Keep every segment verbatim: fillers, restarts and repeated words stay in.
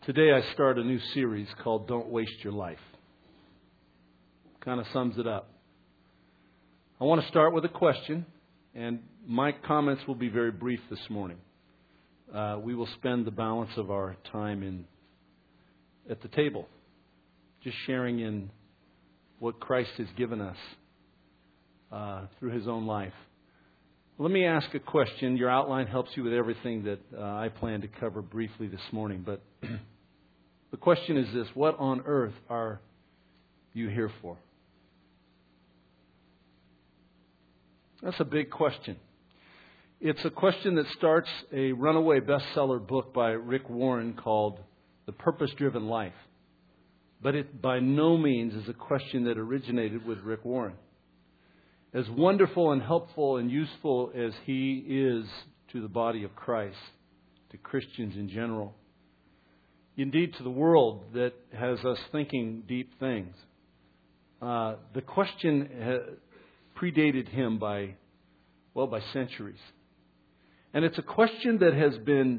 Today I start a new series called Don't Waste Your Life. Kind of sums it up. I want to start with a question, and my comments will be very brief this morning. Uh, we will spend the balance of our time in at the table, just sharing in what Christ has given us uh, through His own life. Let me ask a question. Your outline helps you with everything that uh, I plan to cover briefly this morning, but the question is this: what on earth are you here for? That's a big question. It's a question that starts a runaway bestseller book by Rick Warren called The Purpose-Driven Life. But it by no means is a question that originated with Rick Warren. As wonderful and helpful and useful as he is to the body of Christ, to Christians in general, indeed to the world that has us thinking deep things, uh, the question ha- predated him by, well, by centuries. And it's a question that has been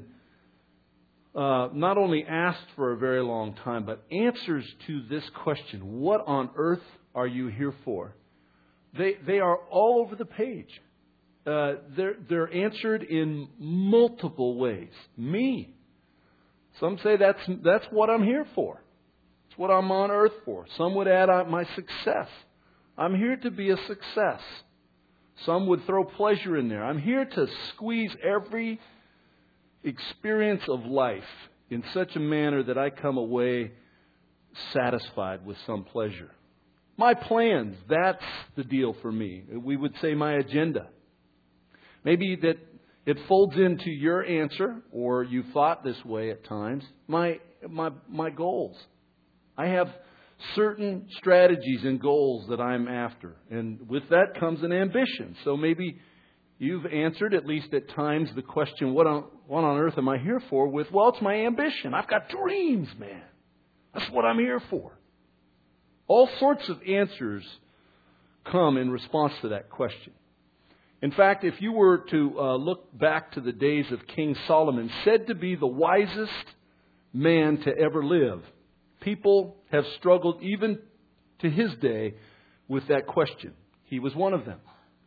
uh, not only asked for a very long time, but answers to this question: what on earth are you here for? They they are all over the page. Uh, they're they're answered in multiple ways. Me. Some say that's that's what I'm here for. It's what I'm on earth for. Some would add uh, my success. I'm here to be a success. Some would throw pleasure in there. I'm here to squeeze every experience of life in such a manner that I come away satisfied with some pleasure. My plans, that's the deal for me. We would say my agenda. Maybe that it folds into your answer, or you thought this way at times. My my my goals. I have certain strategies and goals that I'm after. And with that comes an ambition. So maybe you've answered, at least at times, the question, what on, what on earth am I here for? With, well, it's my ambition. I've got dreams, man. That's what I'm here for. All sorts of answers come in response to that question. In fact, if you were to uh, look back to the days of King Solomon, said to be the wisest man to ever live, people have struggled even to his day with that question. He was one of them.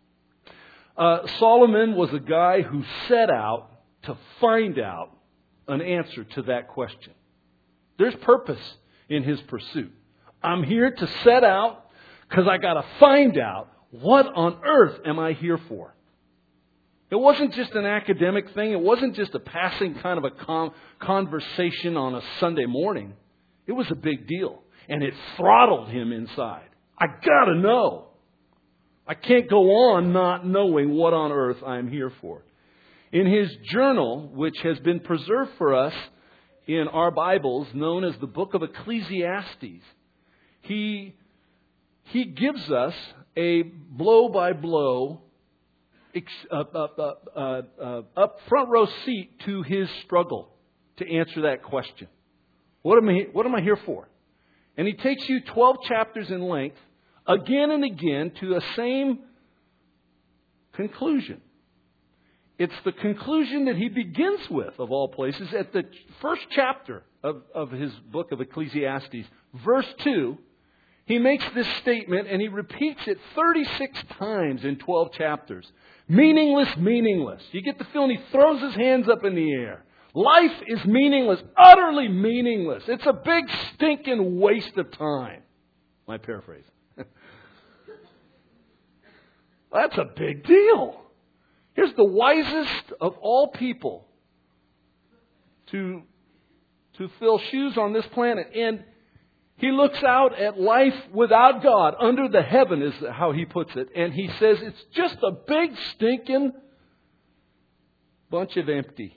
Uh, Solomon was a guy who set out to find out an answer to that question. There's purpose in his pursuit. I'm here to set out because I got to find out, what on earth am I here for? It wasn't just an academic thing. It wasn't just a passing kind of a com- conversation on a Sunday morning. It was a big deal. And it throttled him inside. I got to know. I can't go on not knowing what on earth I'm here for. In his journal, which has been preserved for us in our Bibles, known as the Book of Ecclesiastes, He he gives us a blow-by-blow, uh, uh, uh, uh, uh, up front row seat to his struggle to answer that question. What am I, what am I here for? And he takes you twelve chapters in length, again and again, to the same conclusion. It's the conclusion that he begins with, of all places, at the first chapter of, of his book of Ecclesiastes, verse two. He makes this statement, and he repeats it thirty-six times in twelve chapters. Meaningless, meaningless. You get the feeling he throws his hands up in the air. Life is meaningless, utterly meaningless. It's a big stinking waste of time. My paraphrase. That's a big deal. Here's the wisest of all people to, to fill shoes on this planet. And he looks out at life without God, under the heaven is how he puts it. And he says it's just a big stinking bunch of empty.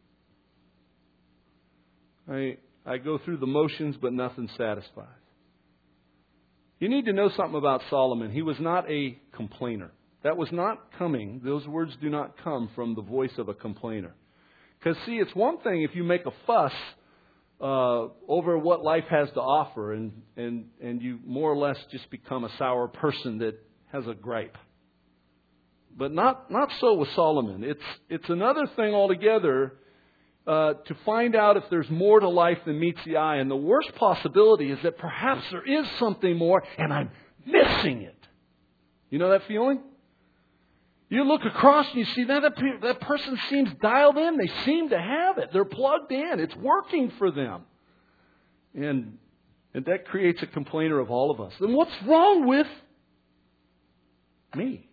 I, I go through the motions, but nothing satisfies. You need to know something about Solomon. He was not a complainer. That was not coming. Those words do not come from the voice of a complainer. Because, see, it's one thing if you make a fuss uh, over what life has to offer and, and, and you more or less just become a sour person that has a gripe. But not, not so with Solomon. It's, it's another thing altogether uh, to find out if there's more to life than meets the eye. And the worst possibility is that perhaps there is something more and I'm missing it. You know that feeling? You look across and you see that that, pe- that person seems dialed in. They seem to have it. They're plugged in. It's working for them. And, and that creates a complainer of all of us. Then what's wrong with me?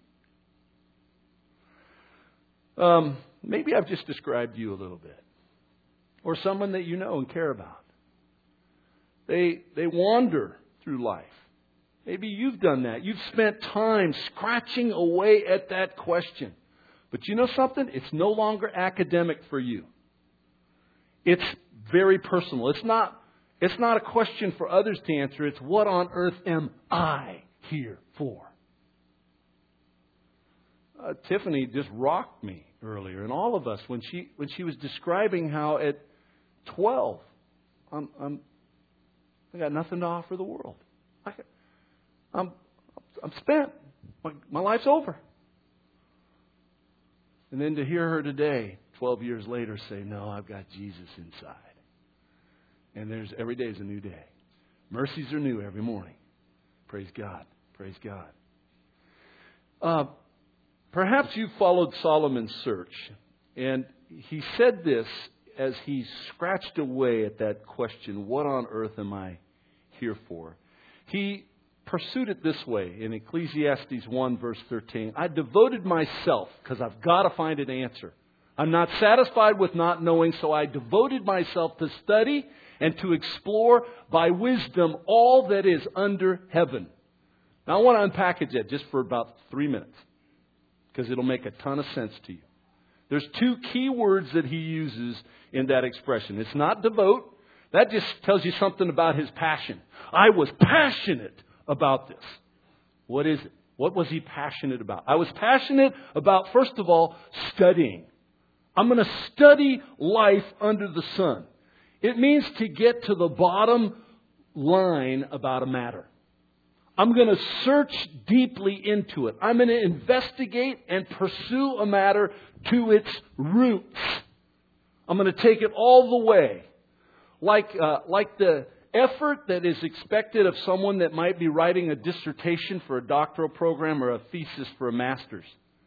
Um, maybe I've just described you a little bit. Or someone that you know and care about. They, they wander through life. Maybe you've done that. You've spent time scratching away at that question. But you know something? It's no longer academic for you. It's very personal. It's not, it's not a question for others to answer. It's what on earth am I here for? Uh, Tiffany just rocked me earlier, and all of us, when she when she was describing how at twelve, I'm, I'm I got nothing to offer the world. I got, I'm I'm spent. My, my life's over. And then to hear her today, twelve years later, say, "No, I've got Jesus inside." And there's every day is a new day. Mercies are new every morning. Praise God. Praise God. Uh, perhaps you followed Solomon's search, and he said this as he scratched away at that question, what on earth am I here for? He pursued it this way in Ecclesiastes one, verse thirteen. I devoted myself, because I've got to find an answer. I'm not satisfied with not knowing, so I devoted myself to study and to explore by wisdom all that is under heaven. Now I want to unpackage that just for about three minutes, because it'll make a ton of sense to you. There's two key words that he uses in that expression. It's not devote. That just tells you something about his passion. I was passionate about this. What is it? What was he passionate about? I was passionate about, first of all, studying. I'm going to study life under the sun. It means to get to the bottom line about a matter. I'm going to search deeply into it. I'm going to investigate and pursue a matter to its roots. I'm going to take it all the way. Like, uh, like the effort that is expected of someone that might be writing a dissertation for a doctoral program or a thesis for a master's.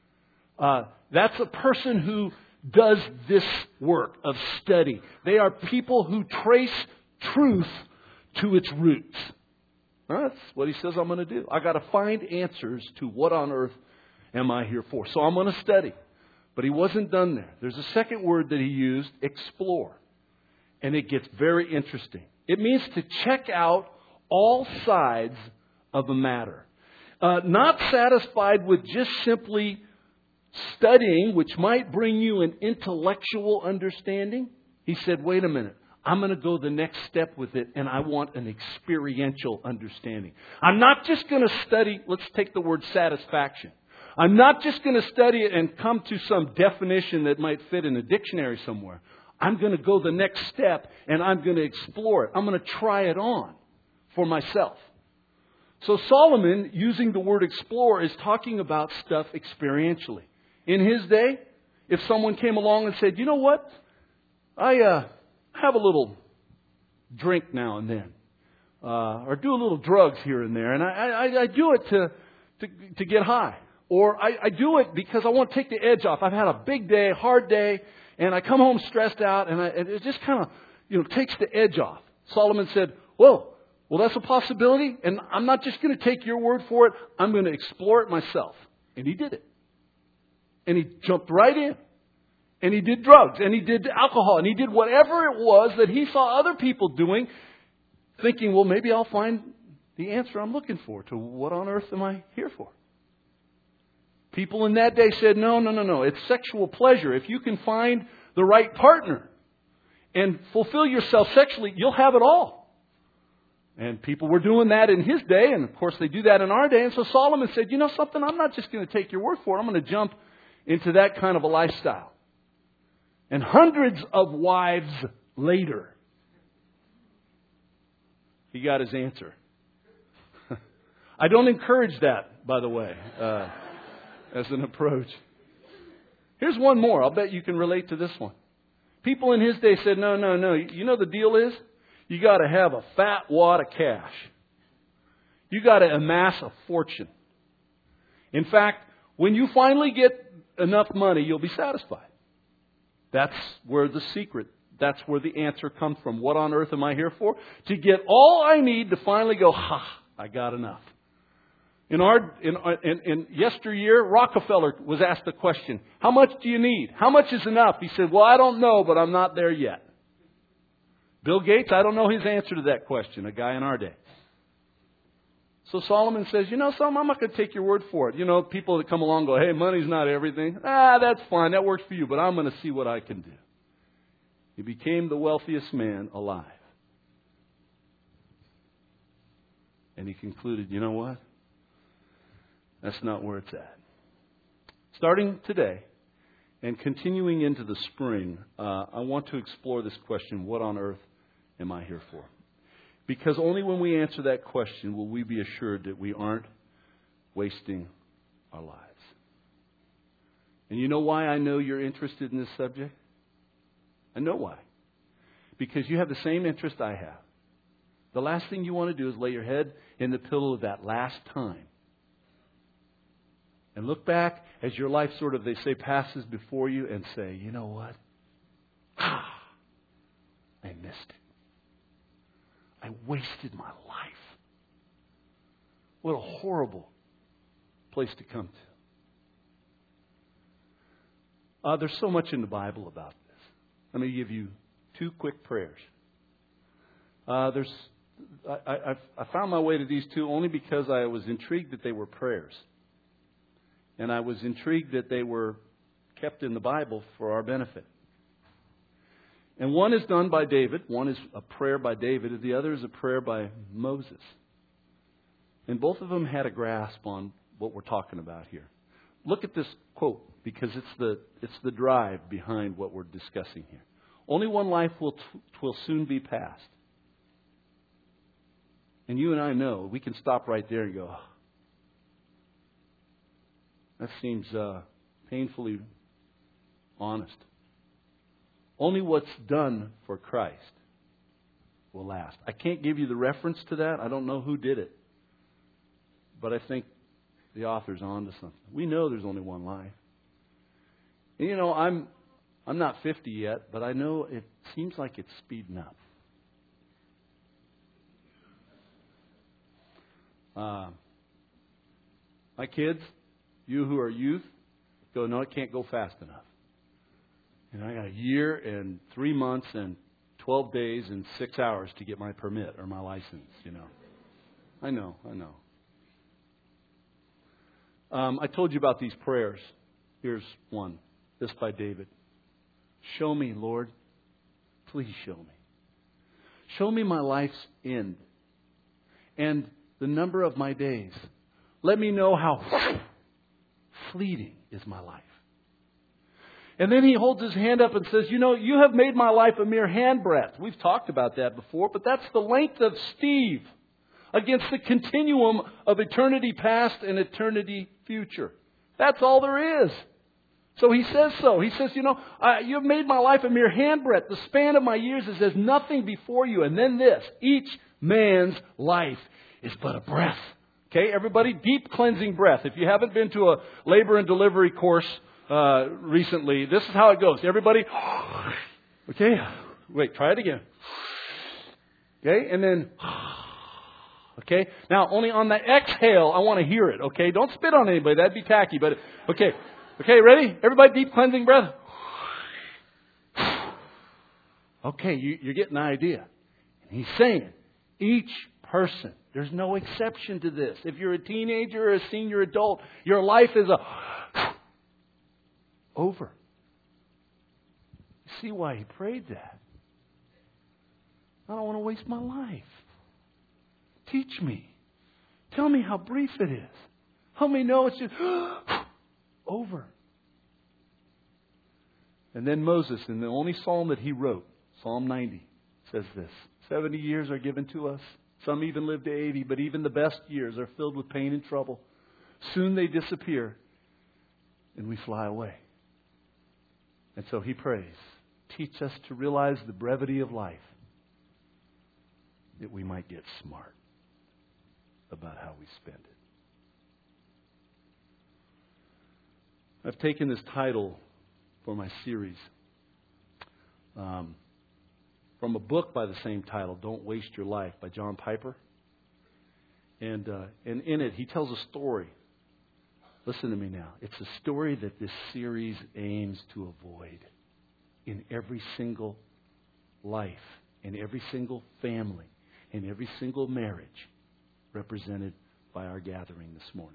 Uh, that's a person who does this work of study. They are people who trace truth to its roots. That's what he says I'm going to do. I got to find answers to what on earth am I here for. So I'm going to study. But he wasn't done there. There's a second word that he used, explore. And it gets very interesting. It means to check out all sides of a matter. Uh, not satisfied with just simply studying, which might bring you an intellectual understanding. He said, wait a minute. I'm going to go the next step with it, and I want an experiential understanding. I'm not just going to study, let's take the word satisfaction. I'm not just going to study it and come to some definition that might fit in a dictionary somewhere. I'm going to go the next step, and I'm going to explore it. I'm going to try it on for myself. So Solomon, using the word explore, is talking about stuff experientially. In his day, if someone came along and said, you know what, I uh, have a little drink now and then, uh, or do a little drugs here and there, and I, I, I do it to, to, to get high. Or I, I do it because I want to take the edge off. I've had a big day, hard day, and I come home stressed out, and, I, and it just kind of, you know, takes the edge off. Solomon said, whoa, well, that's a possibility, and I'm not just going to take your word for it. I'm going to explore it myself. And he did it. And he jumped right in. And he did drugs, and he did alcohol, and he did whatever it was that he saw other people doing, thinking, well, maybe I'll find the answer I'm looking for to what on earth am I here for? People in that day said, no, no, no, no. It's sexual pleasure. If you can find the right partner and fulfill yourself sexually, you'll have it all. And people were doing that in his day. And of course, they do that in our day. And so Solomon said, you know something? I'm not just going to take your word for it. I'm going to jump into that kind of a lifestyle. And hundreds of wives later, he got his answer. I don't encourage that, by the way. Uh, as an approach. Here's one more. I'll bet you can relate to this one. People in his day said, no, no, no. You know the deal is? You got to have a fat wad of cash. You got to amass a fortune. In fact, when you finally get enough money, you'll be satisfied. That's where the secret, that's where the answer comes from. What on earth am I here for? To get all I need to finally go, ha, I got enough. In our in, in, in yesteryear, Rockefeller was asked the question, how much do you need? How much is enough? He said, well, I don't know, but I'm not there yet. Bill Gates, I don't know his answer to that question, a guy in our day. So Solomon says, you know something, I'm not going to take your word for it. You know, people that come along go, hey, money's not everything. Ah, that's fine, that works for you, but I'm going to see what I can do. He became the wealthiest man alive. And he concluded, you know what? That's not where it's at. Starting today and continuing into the spring, uh, I want to explore this question, what on earth am I here for? Because only when we answer that question will we be assured that we aren't wasting our lives. And you know why I know you're interested in this subject? I know why. Because you have the same interest I have. The last thing you want to do is lay your head in the pillow that last time. And look back as your life sort of, they say, passes before you and say, you know what? Ah, I missed it. I wasted my life. What a horrible place to come to. Uh, there's so much in the Bible about this. Let me give you two quick prayers. Uh, there's, I, I, I found my way to these two only because I was intrigued that they were prayers. And I was intrigued that they were kept in the Bible for our benefit. And one is done by David. One is a prayer by David. And the other is a prayer by Moses. And both of them had a grasp on what we're talking about here. Look at this quote, because it's the it's the drive behind what we're discussing here. Only one life will will soon be past. And you and I know, we can stop right there and go, oh, that seems uh, painfully honest. Only what's done for Christ will last. I can't give you the reference to that. I don't know who did it. But I think the author's on to something. We know there's only one life. And you know, I'm I'm not fifty yet, but I know it seems like it's speeding up. Uh, my kids, you who are youth, go, no, it can't go fast enough. And I got a year and three months and twelve days and six hours to get my permit or my license, you know. I know, I know. Um, I told you about these prayers. Here's one. This by David. Show me, Lord. Please show me. Show me my life's end and the number of my days. Let me know how fleeting is my life. And then he holds his hand up and says, you know, you have made my life a mere handbreadth. We've talked about that before, but that's the length of Steve against the continuum of eternity past and eternity future. That's all there is. So he says so. He says, you know, uh, you have made my life a mere handbreadth. The span of my years is as nothing before you. And then this, each man's life is but a breath. Okay, everybody, deep cleansing breath. If you haven't been to a labor and delivery course uh, recently, this is how it goes. Everybody, okay, wait, try it again. Okay, and then, okay, now only on the exhale, I want to hear it. Okay, don't spit on anybody. That'd be tacky. But okay, okay, ready? Everybody, deep cleansing breath. Okay, you, you're getting the idea. And he's saying, each person. There's no exception to this. If you're a teenager or a senior adult, your life is a over. You see why he prayed that? I don't want to waste my life. Teach me. Tell me how brief it is. Help me know it's just over. And then Moses, in the only psalm that he wrote, Psalm ninety, says this. seventy years are given to us. Some even live to eighty, but even the best years are filled with pain and trouble. Soon they disappear, and we fly away. And so he prays, teach us to realize the brevity of life, that we might get smart about how we spend it. I've taken this title for my series um, from a book by the same title, Don't Waste Your Life, by John Piper. And, uh, and in it, he tells a story. Listen to me now. It's a story that this series aims to avoid in every single life, in every single family, in every single marriage represented by our gathering this morning.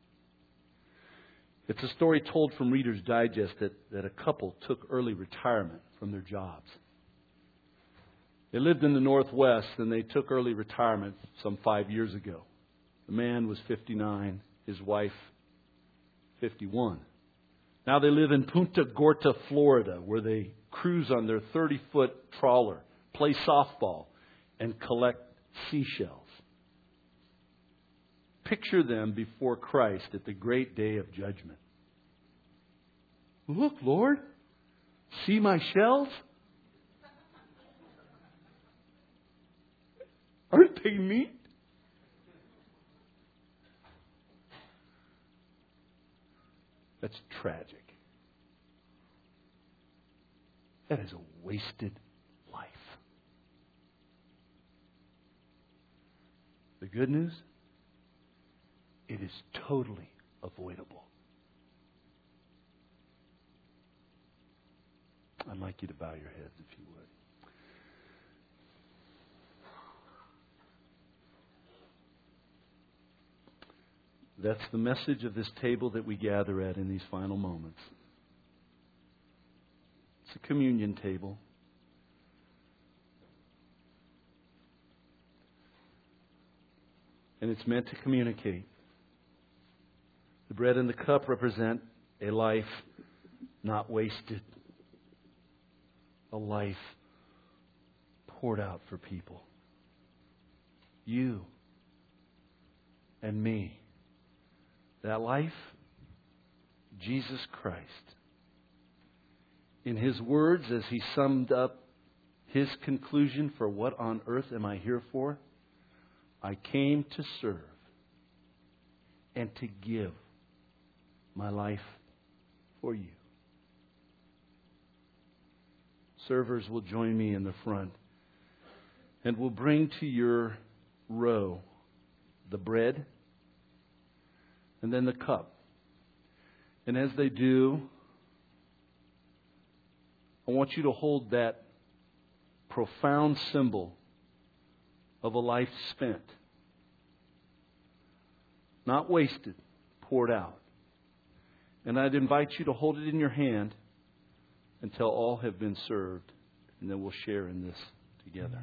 It's a story told from Reader's Digest that, that a couple took early retirement from their jobs. They lived in the Northwest and they took early retirement some five years ago. The man was fifty-nine, his wife fifty-one. Now they live in Punta Gorda, Florida, where they cruise on their thirty-foot trawler, play softball, and collect seashells. Picture them before Christ at the great day of judgment. Look, Lord, see my shells? Aren't they neat? That's tragic. That is a wasted life. The good news? It is totally avoidable. I'd like you to bow your heads if you would. That's the message of this table that we gather at in these final moments. It's a communion table. And it's meant to communicate. The bread and the cup represent a life not wasted. A life poured out for people. You and me. That life, Jesus Christ. In His words, as He summed up His conclusion for what on earth am I here for? I came to serve and to give my life for you. Servers will join me in the front and will bring to your row the bread and then the cup. And as they do, I want you to hold that profound symbol of a life spent. Not wasted, poured out. And I'd invite you to hold it in your hand until all have been served. And then we'll share in this together.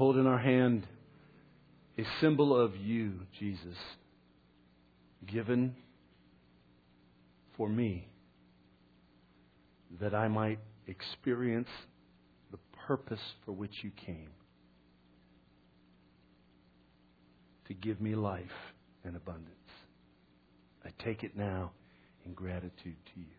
hold in our hand a symbol of you, Jesus, given for me, that I might experience the purpose for which you came, to give me life and abundance. I take it now in gratitude to you.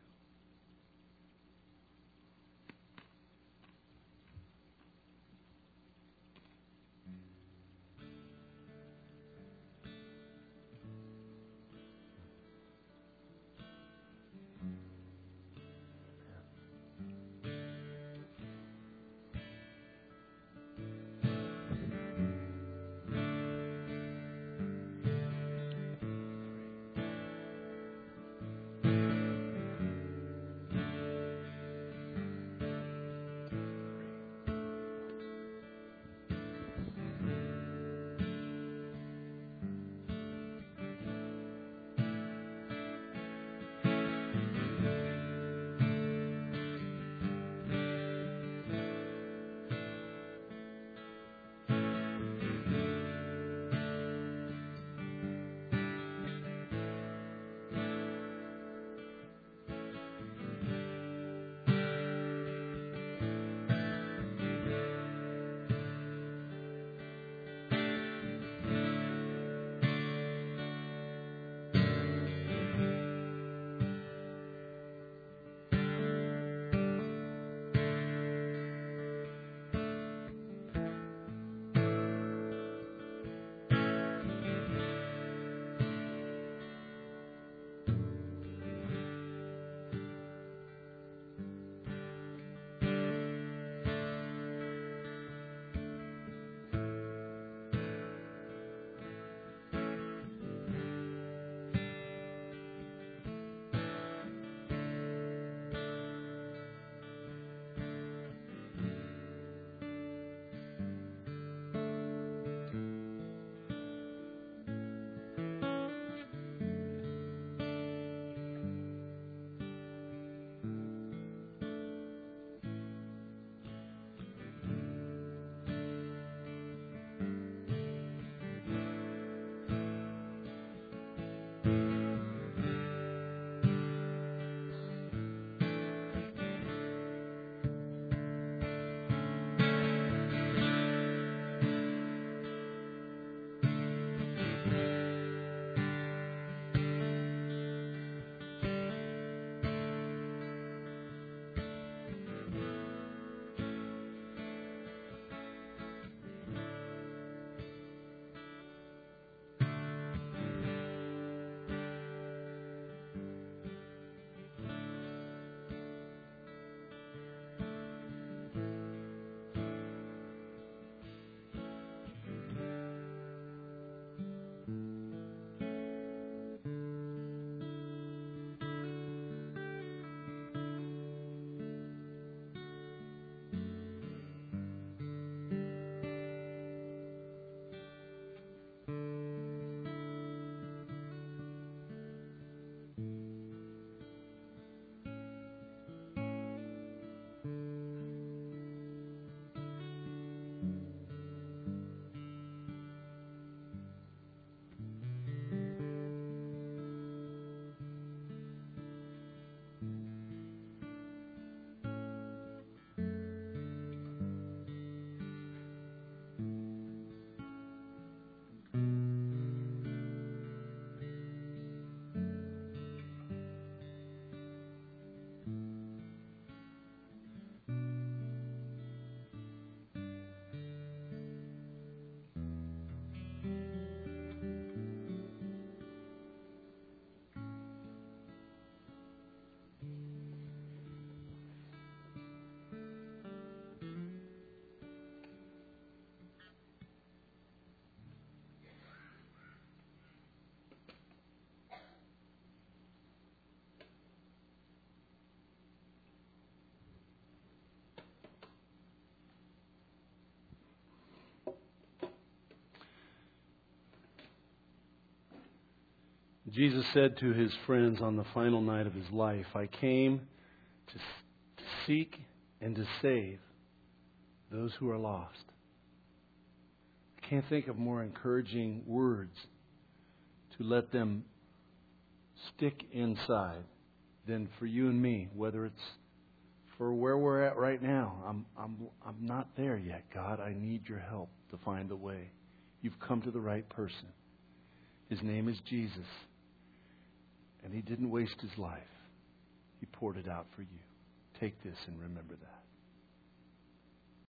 Jesus said to his friends on the final night of his life, I came to, to seek and to save those who are lost. can't think of more encouraging words to let them stick inside than for you and me, whether it's for where we're at right now. I'm I'm I'm not there yet, God. I need your help to find the way. You've come to the right person. His name is Jesus. And he didn't waste his life. He poured it out for you. Take this and remember that.